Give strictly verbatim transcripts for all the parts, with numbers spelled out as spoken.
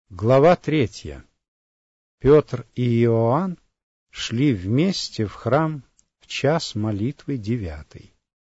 Глава третья. Петр и Иоанн шли вместе в храм в час молитвы девятый.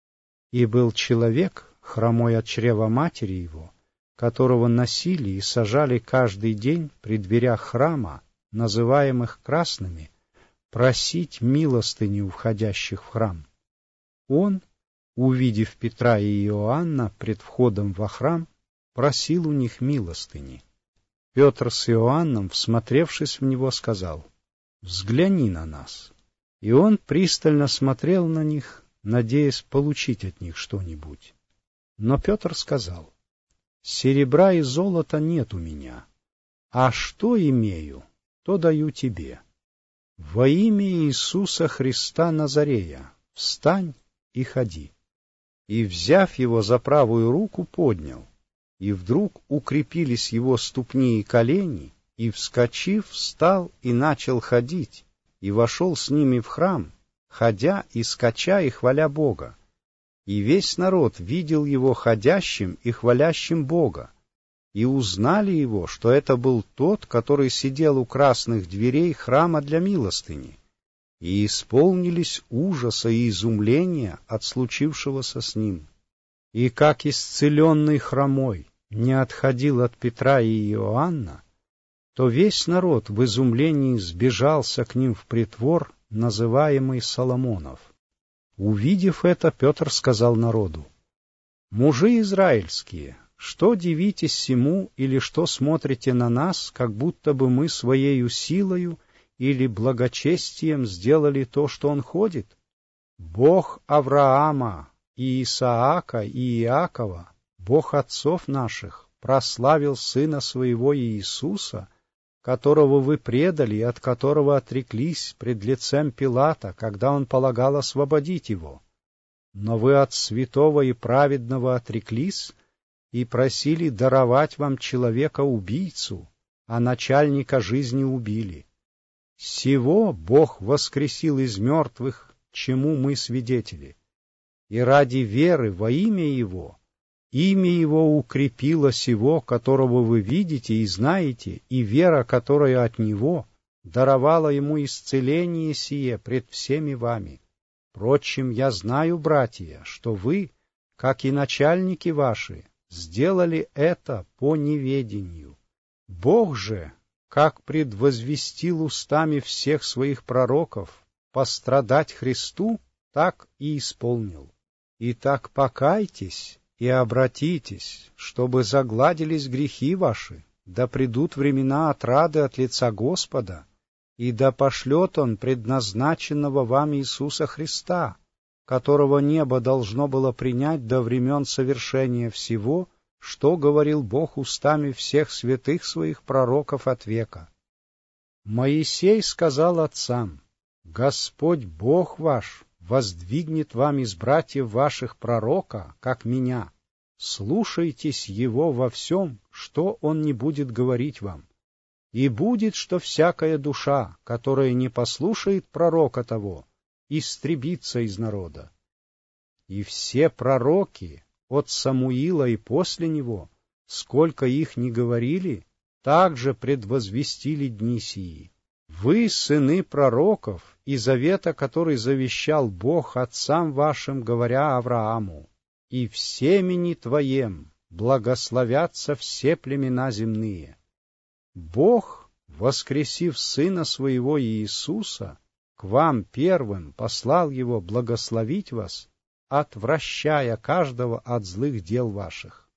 И был человек, хромой от чрева матери его, которого носили и сажали каждый день при дверях храма, называемых красными, просить милостыни у входящих в храм. Он, увидев Петра и Иоанна пред входом во храм, просил у них милостыни. Петр с Иоанном, всмотревшись в него, сказал: «Взгляни на нас». И он пристально смотрел на них, надеясь получить от них что-нибудь. Но Петр сказал: «Серебра и золота нет у меня, а что имею, то даю тебе. Во имя Иисуса Христа Назарея встань и ходи». И, взяв его за правую руку, поднял. И вдруг укрепились его ступни и колени, и, вскочив, встал и начал ходить, и вошел с ними в храм, ходя и скача и хваля Бога. И весь народ видел его ходящим и хвалящим Бога, и узнали его, что это был тот, который сидел у красных дверей храма для милостыни, и исполнились ужаса и изумления от случившегося с ним. И как исцеленный хромой не отходил от Петра и Иоанна, то весь народ в изумлении сбежался к ним в притвор, называемый Соломонов. Увидев это, Петр сказал народу: «Мужи израильские, что дивитесь сему или что смотрите на нас, как будто бы мы своею силою или благочестием сделали то, что он ходит? Бог Авраама и Исаака и Иакова, Бог отцов наших, прославил Сына Своего Иисуса, которого вы предали и от которого отреклись пред лицем Пилата, когда он полагал освободить его. Но вы от святого и праведного отреклись и просили даровать вам человека-убийцу, а начальника жизни убили. Сего Бог воскресил из мертвых, чему мы свидетели. И ради веры во имя Его, имя Его укрепило сего, которого вы видите и знаете, и вера, которая от Него, даровала Ему исцеление сие пред всеми вами. Впрочем, я знаю, братья, что вы, как и начальники ваши, сделали это по неведению. Бог же, как предвозвестил устами всех своих пророков пострадать Христу, так и исполнил. Итак, покайтесь и обратитесь, чтобы загладились грехи ваши, да придут времена отрады от лица Господа, и да пошлет Он предназначенного вам Иисуса Христа, которого небо должно было принять до времен совершения всего, что говорил Бог устами всех святых своих пророков от века. Моисей сказал отцам: «Господь Бог ваш воздвигнет вам из братьев ваших пророка, как меня. Слушайтесь его во всем, что он не будет говорить вам. И будет, что всякая душа, которая не послушает пророка того, истребится из народа». И все пророки, от Самуила и после него, сколько их ни говорили, также предвозвестили дни сии. Вы, сыны пророков, и завета, который завещал Бог отцам вашим, говоря Аврааму: «И в семени твоем благословятся все племена земные». Бог, воскресив Сына Своего Иисуса, к вам первым послал Его благословить вас, отвращая каждого от злых дел ваших.